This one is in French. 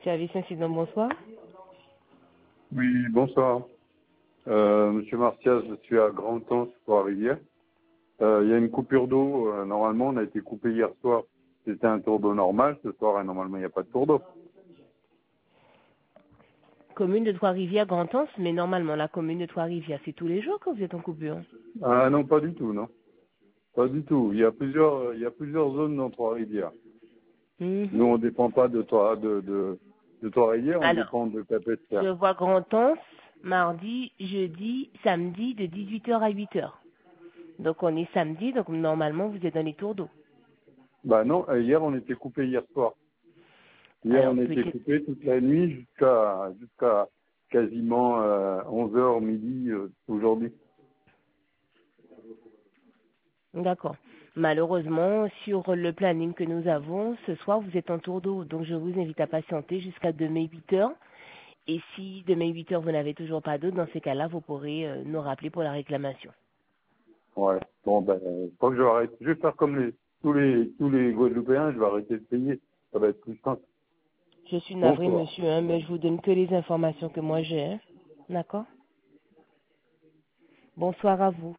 Service incident, bonsoir. Oui, bonsoir. Monsieur Martial, je suis à Grand-Anse, Trois-Rivières. Il y a une coupure d'eau. Normalement, on a été coupé hier soir. C'était un tour d'eau normal. Ce soir, normalement, il n'y a pas de tour d'eau. Commune de Trois-Rivières, Grand-Anse, mais normalement, la commune de Trois-Rivières, c'est tous les jours que vous êtes en coupure. Ah non, pas du tout, non. Pas du tout. Il y a plusieurs zones dans Trois-Rivières. Nous, Mhm. on dépend pas de Trois-Rivières, on Alors, dépend de je Cap-Escale. vois Grand-Anse, mardi, jeudi, samedi, de 18 heures à 8 heures. Donc, on est samedi, donc normalement, vous êtes dans les tours d'eau. Bah non, hier, on était coupé hier soir. Hier, Alors, on a été peut-être... coupé toute la nuit jusqu'à quasiment 11 heures midi aujourd'hui. D'accord. Malheureusement, sur le planning que nous avons, ce soir, vous êtes en tour d'eau. Donc, je vous invite à patienter jusqu'à demain 8 heures. Et si demain 8 heures, vous n'avez toujours pas d'eau, dans ces cas-là, vous pourrez nous rappeler pour la réclamation. Ouais. Bon, ben, je crois que je vais arrêter. Je vais faire comme tous les Guadeloupéens, je vais arrêter de payer. Ça va être plus simple. Je suis navré, Bonsoir. monsieur, hein, mais je vous donne que les informations que moi j'ai. Hein. D'accord. Bonsoir à vous.